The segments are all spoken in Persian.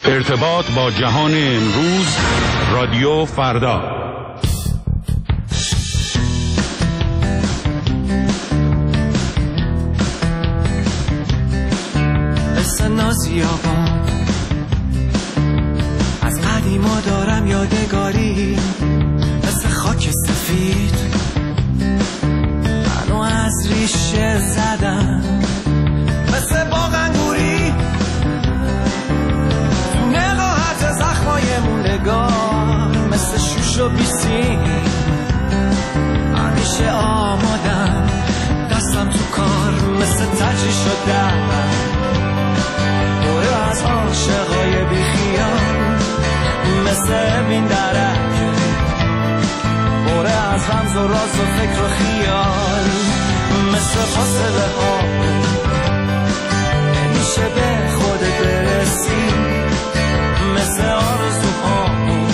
ارتباط با جهان امروز، رادیو فردا. نازیابان از قدیما دارم یادگاری، مثل خاک سفید منو از ریشه زدم، مثل باغ انگوری تو نقاهت زخمای موندگار، مثل شوش و بیسیم همیشه آمادم، دستم تو کار مثل تجری شدم، از عاشقای بیخیال مثل این درک، بره از رمز و راز و فکر و خیال، مثل فاصله ها نمیشه به خودت برسی، مثل آرزوها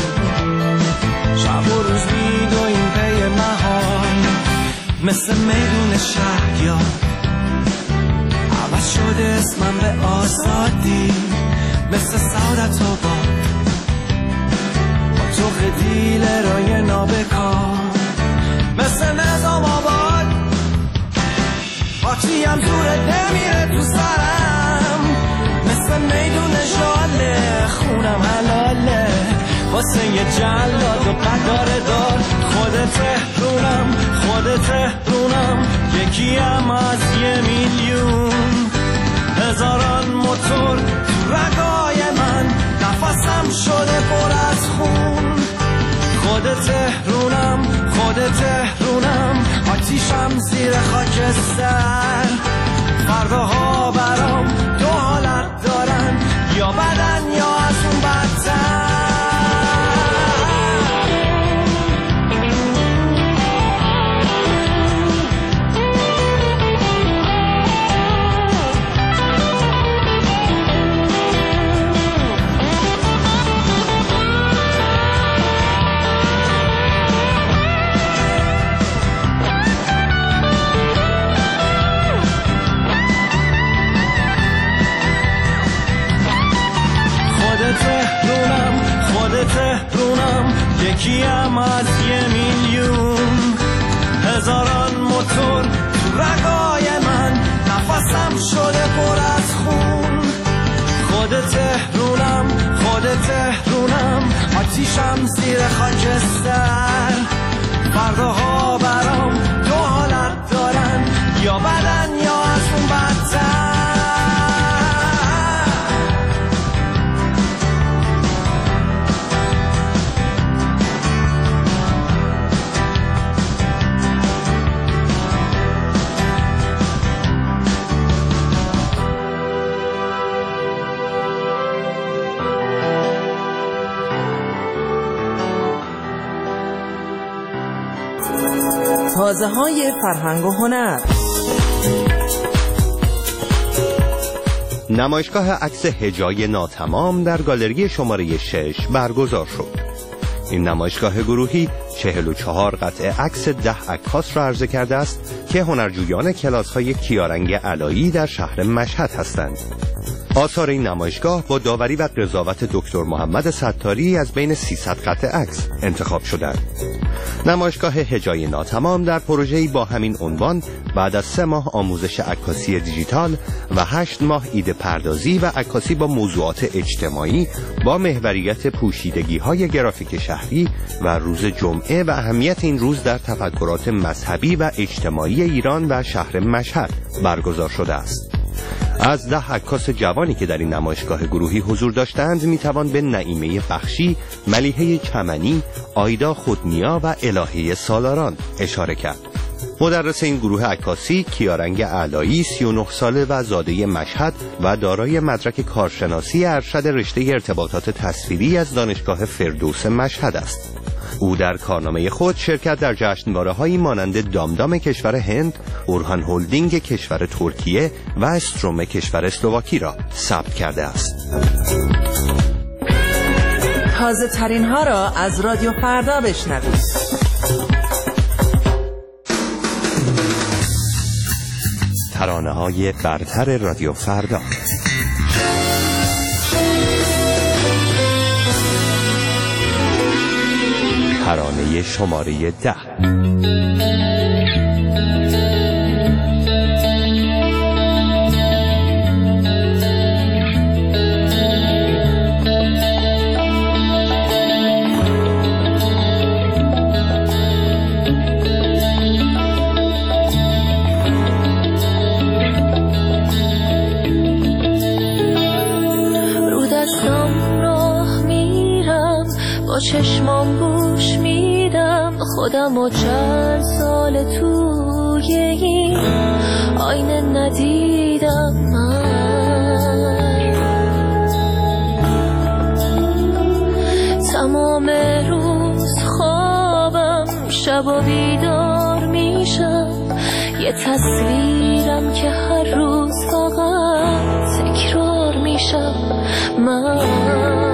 شب و روز میدویم پی محال، مثل میدون شهریار عوض شده اسمم به آزادی، مثل سعادت آباد با تو دیل رای نابکار، مثل نظام آباد پاچیم دوره نمیره تو سرم، مثل میدون ژاله خونم حلاله واسه یه جلاد و قدار دار، خود تهرونم یکیم از 1,000,000، هزاران موتور تو رگای من، نفسم شده پر از خون، خود تهرونم آتیشم زیر خاکستر، فرداها برام دو حالت دارن، یا بدن یا از اون بدتر. تهرونم یکیم از 1,000,000، هزاران موتور تو رگای من، نفسم شده پر از خون، خود تهرونم آتیشم زیر خاکستر، فرداها برام دو حالت دارن، یا بدن یا از اون بدتر. تازه‌های فرهنگ و هنر. نمایشگاه عکس هجای ناتمام در گالری شماره 6 برگزار شد. این نمایشگاه گروهی 44 قطعه عکس 10 عکاس را عرضه کرده است که هنرجویان کلاس‌های کیارنگ علایی در شهر مشهد هستند. آثار این نمایشگاه با داوری و قضاوت دکتر محمد ستاری از بین 300 قطعه عکس انتخاب شدند. نمایشگاه هجای ناتمام در پروژه‌ای با همین عنوان بعد از 3 ماه آموزش عکاسی دیجیتال و 8 ماه ایده پردازی و عکاسی با موضوعات اجتماعی با محوریت پوشیدگی‌های گرافیک شهری و روز جمعه و اهمیت این روز در تفکرات مذهبی و اجتماعی ایران و شهر مشهد برگزار شده است. از 10 عکاس جوانی که در این نمایشگاه گروهی حضور داشتند میتوان به نعیمه بخشی، ملیحه چمنی، آیدا خودنیا و الهه سالاران اشاره کرد. مدرس این گروه عکاسی کیارنگ علایی 39 ساله و زاده مشهد و دارای مدرک کارشناسی ارشد رشته ارتباطات تصویری از دانشگاه فردوس مشهد است. او در کارنامه خود شرکت در جشنواره‌هایی مانند دامدام کشور هند، اورهان هولدینگ کشور ترکیه و استروم کشور اسلواکی را ثبت کرده است. تازه ترین ها را از رادیو فردا بشنوید. ترانه‌های برتر رادیو فردا. ترانه شماره 10. چشمام گوش میدم خودم و چند سال توی این آینه ندیدم من. تمام روز خوابم شب بیدار میشم یه تصویرم که هر روز فقط تکرار میشم من.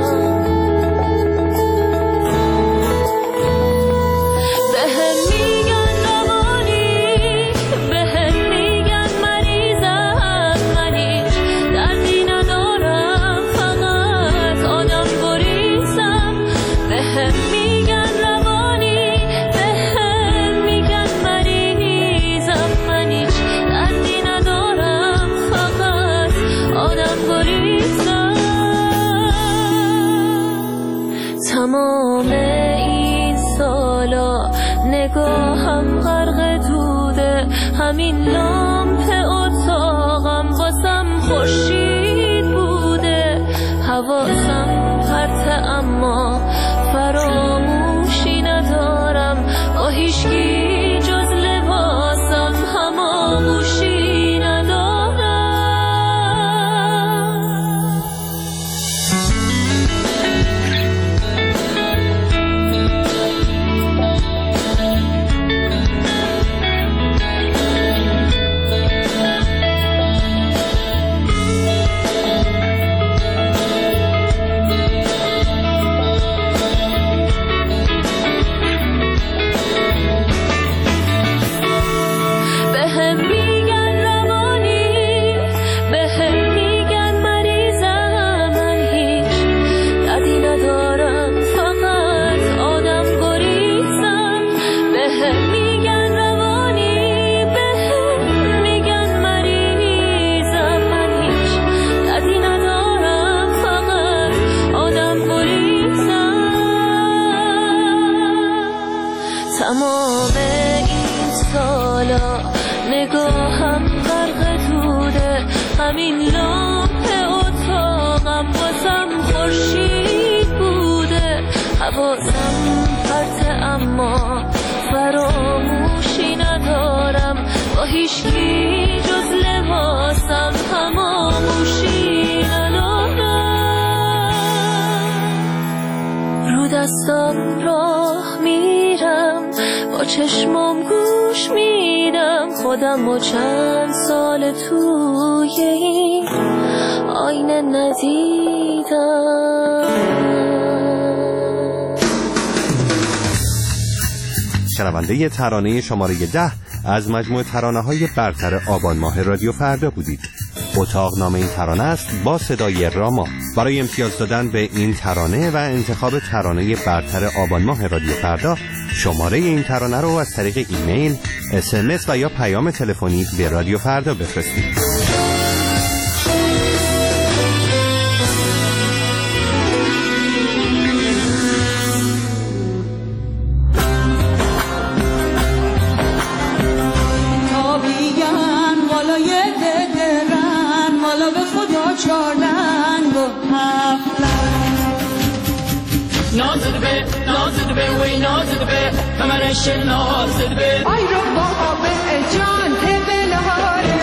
تمام این سالا نگاهم غرق دوده همین لامپ اتاقم واسم خورشید بوده حواسم پرته اما فراموشی ندارم با هیچکی جز لباسم هماغوشی ندارم. تمام این سالا نگاهم غرق دوده همین لامپ اتاقم واسم خورشید بوده حواسم پرته اما فراموشی ندارم با هیچکی جز لباسم هماغوشی ندارم. رو دستم راه میرم با چشمام گوش میدم خودم و چند سال توی این آینه ندیدم. شنونده ترانه شماره 10 از مجموعه ترانه‌های برتر آبان ماه رادیو فردا بودید. اتاق نام این ترانه است با صدای راما. برای امتیاز دادن به این ترانه و انتخاب ترانه برتر آبان ماه رادیو فردا شماره این ترانه رو از طریق ایمیل، SMS و یا پیام تلفنی به رادیو فردا بفرستید. نازد به وی نازد به کمرش نازد به آی رو بابا به جان بلهاره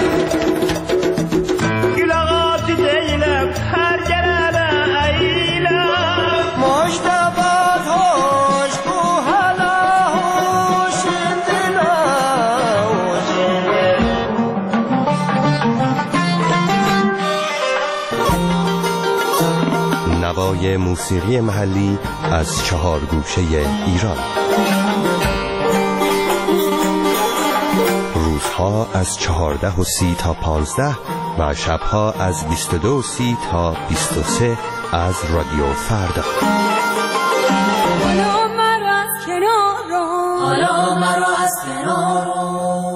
گلغات زینب هر جرابه ایلا مشتبات هوش بو حالا هوش دلا نوای موسیقی محلی از 4 گوشه ایران. روزها از 14:30 تا 15 و شبها از 22:30 تا 23 از رادیو فردا. بالا مرز کنار حالا مرا از کنار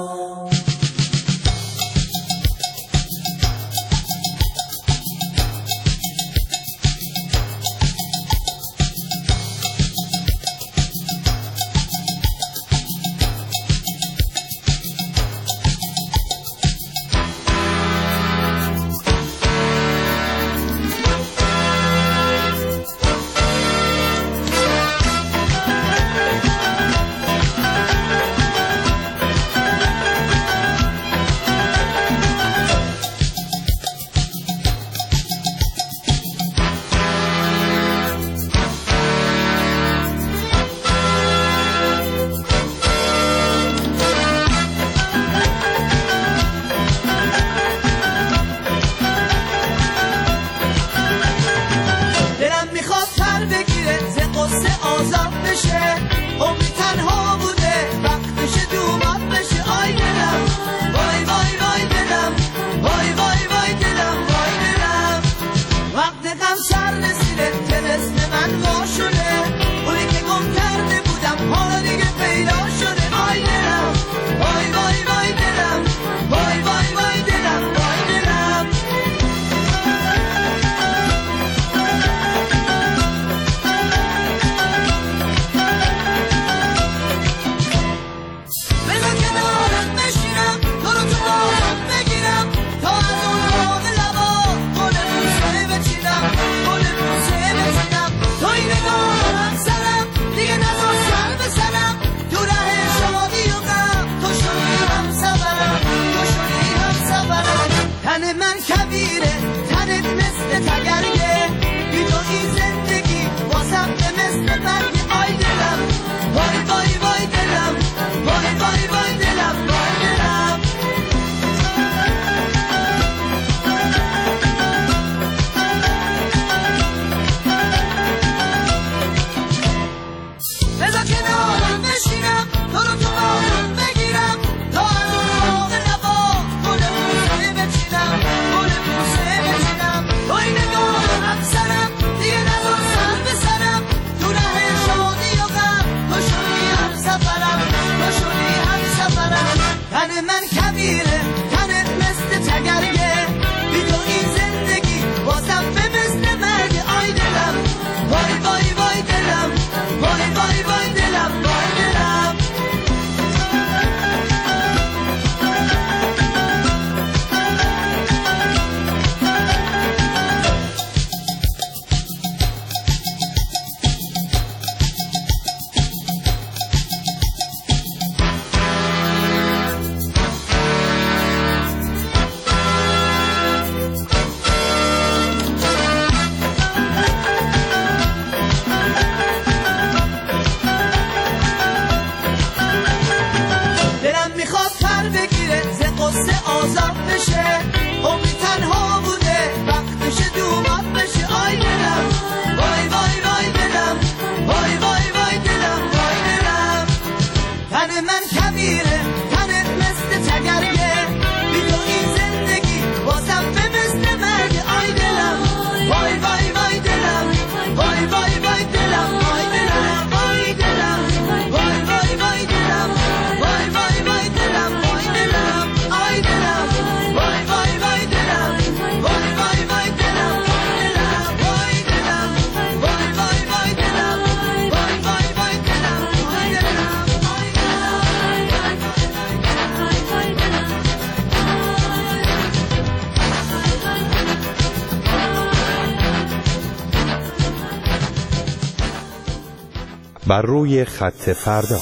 بر روی خط فردا.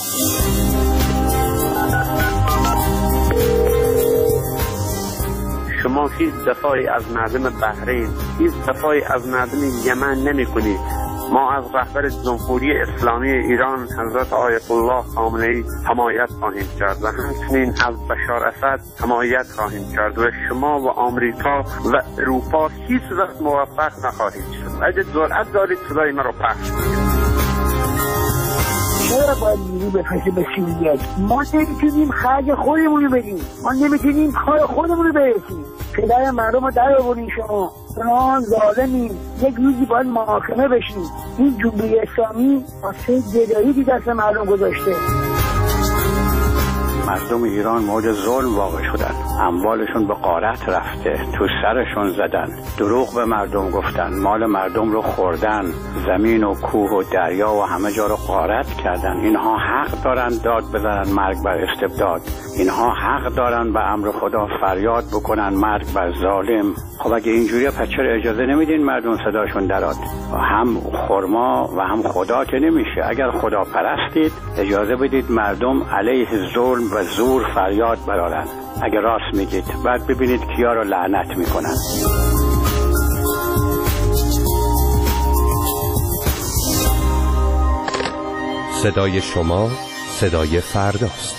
شما هیچ دفاعی از مردم بحرین، هیچ دفاعی از مردم یمن نمی کنید. ما از رهبر جمهوری اسلامی ایران حضرت آیت الله خامنه‌ای حمایت خواهیم کرد و همچنین از بشار اسد حمایت خواهیم کرد و شما و آمریکا و اروپا هیچ وقت موفق نخواهید شد. اگه جرأت دارید صدای ما رو پخش کنید. چرا باید نیرو بفرسته به سوریه؟ ما نمیتونیم خرج خودمون رو بدیم، ما نمیتونیم کار خودمون رو برسیم. پدر مردم رو در آورین شما ظالمین. یک روزی باید محاکمه بشیم. این جمهوری اسلامی واسه گدایی دست مردم گذاشته. مردم ایران مورد ظلم واقع شدن، اموالشون به غارت رفته، تو سرشون زدن، دروغ به مردم گفتن، مال مردم رو خوردن، زمین و کوه و دریا و همه جا رو غارت کردن. اینها حق دارن داد بزنن مرگ بر استبداد، اینها حق دارن به امر خدا فریاد بکنن مرگ بر ظالم. خب اگه اینجوریه پس چرا اجازه نمیدین مردم صداشون دراد؟ هم خرما و هم خدا که نمیشه. اگر خدا پرستید اجازه بدید مردم علیه ظلم و زور فریاد برارن اگه راست میگید، بعد ببینید کیا رو لعنت میکنن. صدای شما صدای فرداست.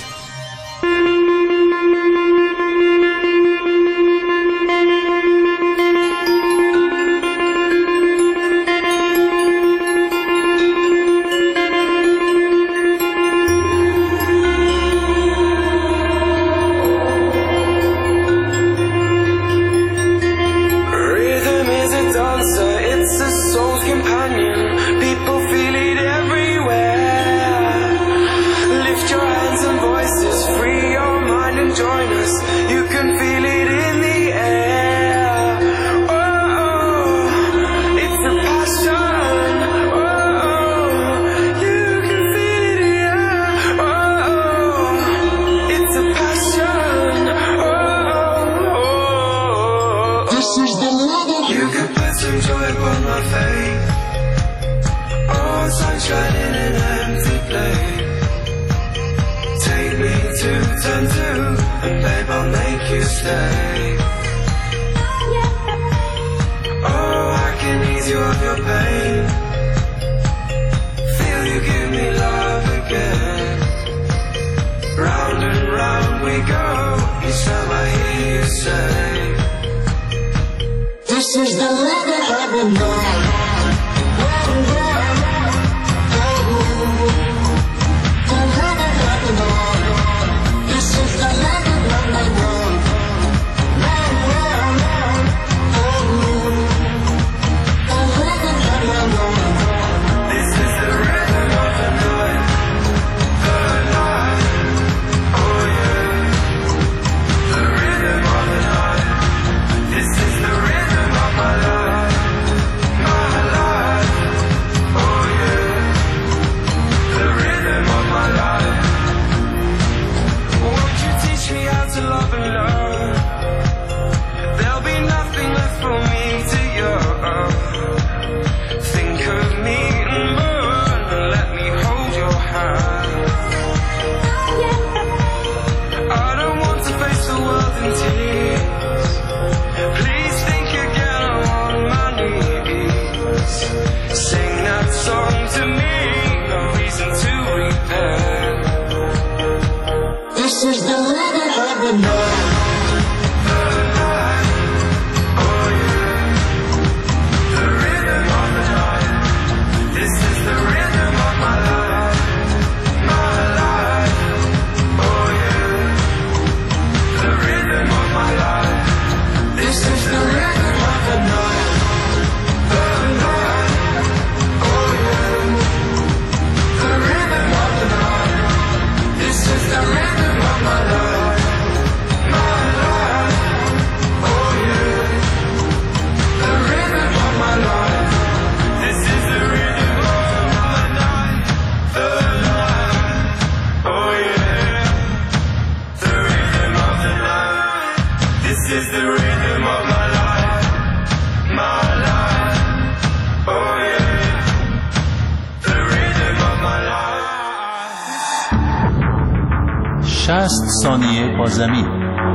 ثانیه با زمین.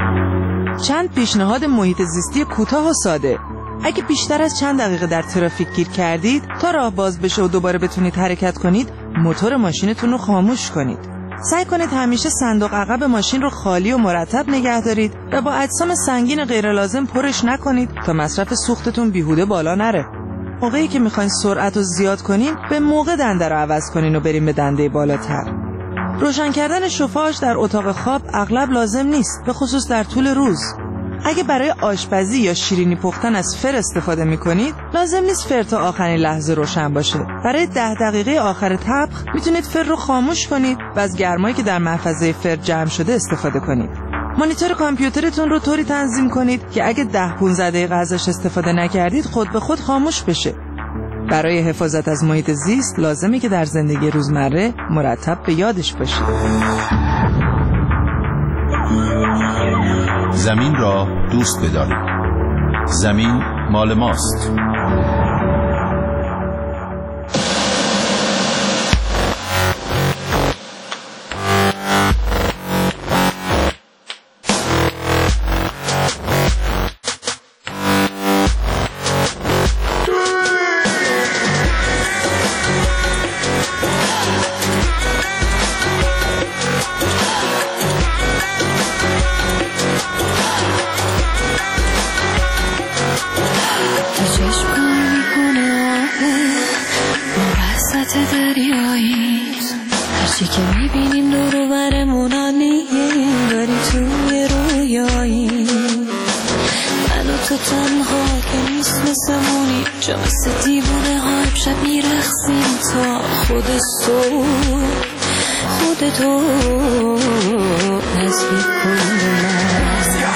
چند پیشنهاد محیط زیستی کوتاه و ساده. اگه بیشتر از چند دقیقه در ترافیک گیر کردید، تا راه باز بشه و دوباره بتونید حرکت کنید، موتور ماشینتون رو خاموش کنید. سعی کنید همیشه صندوق عقب ماشین رو خالی و مرتب نگه دارید و با اجسام سنگین غیر لازم پرش نکنید تا مصرف سوختتون بیهوده بالا نره. موقعی که میخواین سرعت رو زیاد کنین، به موقع دنده رو عوض کنین و بریم به دنده بالاتر. روشن کردن شفاژ در اتاق خواب اغلب لازم نیست، به خصوص در طول روز. اگه برای آشپزی یا شیرینی پختن از فر استفاده میکنید لازم نیست فر تا آخرین لحظه روشن باشه. برای 10 دقیقه آخر طبخ میتونید فر رو خاموش کنید و از گرمایی که در محفظه فر جمع شده استفاده کنید. مانیتور کامپیوترتون رو طوری تنظیم کنید که اگه 10-15 دقیقه ازش استفاده نکردید خود به خود خاموش بشه. برای حفاظت از محیط زیست لازمه که در زندگی روزمره مرتب به یادش باشید. زمین را دوست بدارید. زمین مال ماست. که میبینیم دور و برمون داری توی رویایی من و تو تنها که نیست مثلمونی جا مثل دیوونه ها شب میرخصیم تا خودتو نزدیک کن به من.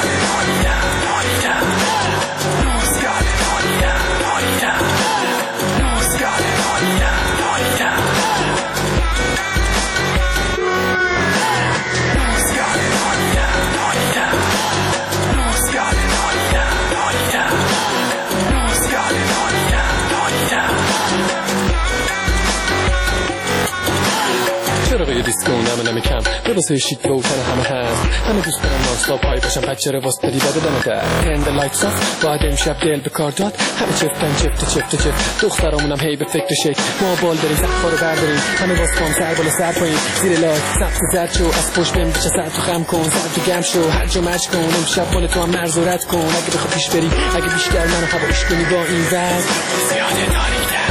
چرا دیسکو نمه کم لباسه شیک و تن همه هست همه دوست دارم نانستاپ پای باشم بچه رو واسه پدی بده دمه در هند لایتس آف باید امشب دل به کار داد همه چفتن چفت دخترامونم هی به فکر شک ما بال داریم زخفا رو برداریم همه باز کام سر بالا سر پایین زیر لایت سبز زرد شو از پشت بهم بچه سر تو خم کن سر تو گم شو هر جا مچ کن امشب مال تو هم مرز و رد کن اگه بخوا پیش بری اگه بیشتر منو هواش کنی با این وز زیاده داریدم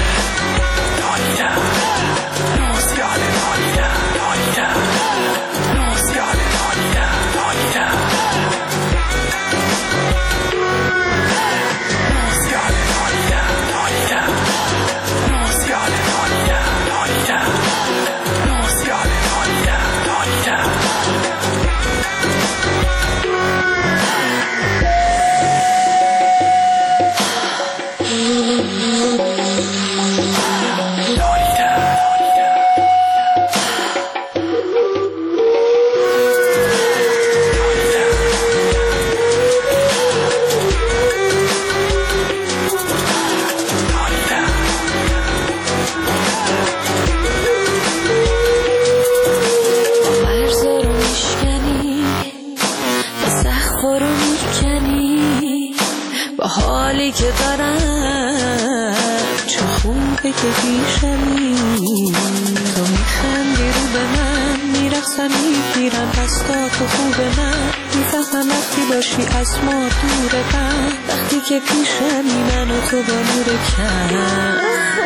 حالی که دارم چه خوبه که پیشمی تو میخندی رو به من میرقصم میگیرم دستاتو خوبه من میفهمم وقتی باشی از ما دورتم وقتی که پیشمی من و تو با نور کم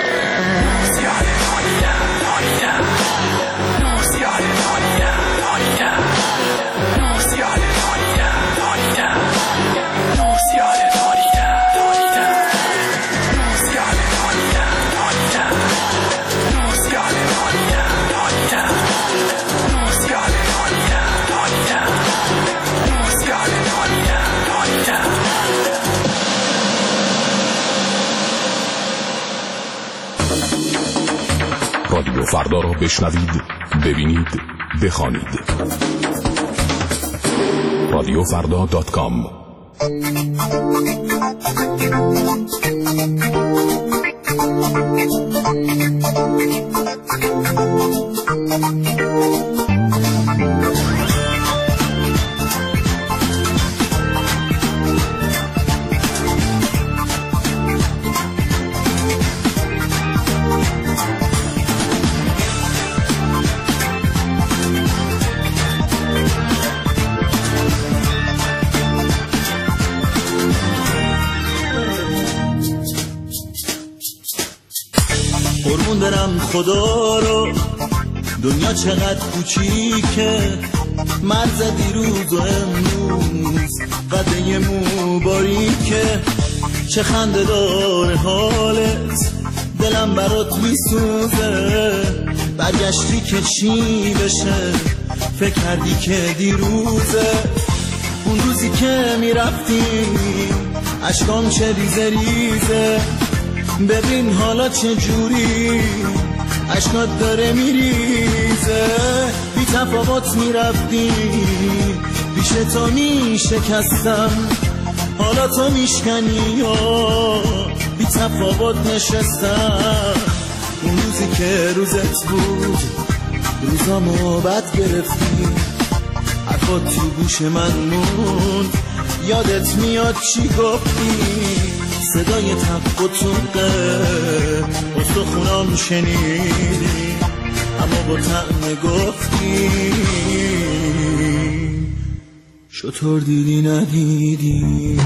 رادیو فردا را بشنوید، ببینید، بخوانید. radiofrda.com قربون برم خدا رو دنیا چقدر کوچیکه مرز دیروز و امروز قده مو باریکه چه خنده داره حالت دلم برات میسوزه برگشتی که چی بشه فکر کردی که دیروزه اون روزی که میرفتی اشکام چه ریزه ریزه ببین حالا چه جوری اشکات داره میریزه بی تفاوت میرفتی پیش تو میشکستم حالا تو میشکنی یا بی تفاوت نشستم اون روزی که روزت بود روزامو بد گرفتی حرفات تو گوش من موند یادت میاد چی گفتی صدای تق و توقه استخونام شنیدی اما با طعم گفتی شطور دیدی ندیدی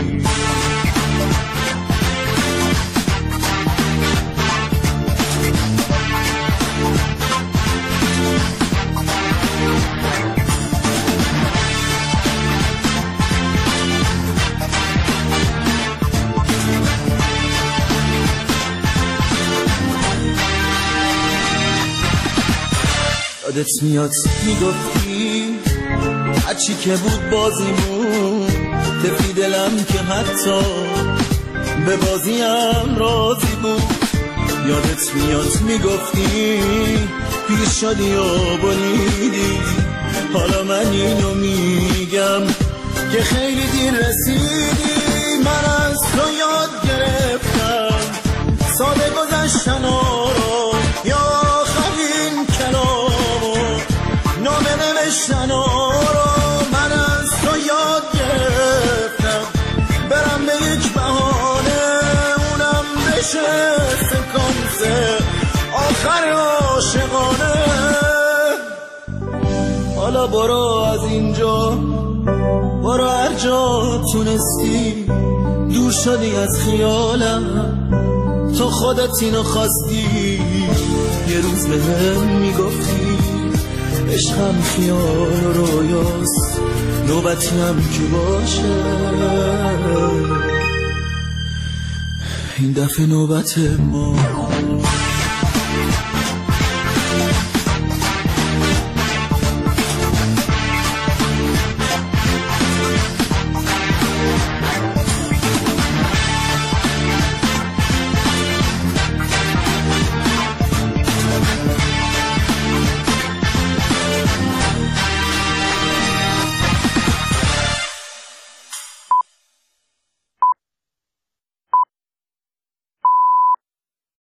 یادت میاد میگفتی هرچی که بود بازیمون تفی دلم که حتی به بازیم راضی بود یادت میاد میگفتی پیر شدی و بریدی حالا من اینو میگم که خیلی دیر رسیدی من از تو یاد گرفتم ساده گذشتن رو یا آخرین کلامو نامه نوشتن رو من از تو یاد گرفتم برم به یک بهانه اونم بشه سکانس آخر عاشقانه حالا برو از اینجا برو هر جا تونستی دور شدی از خیالم تو خودت اینو خواستی یه روز به هم میگفتی عشقم خیال و رویاست نوبتی هم که باشه این دفعه نوبت ما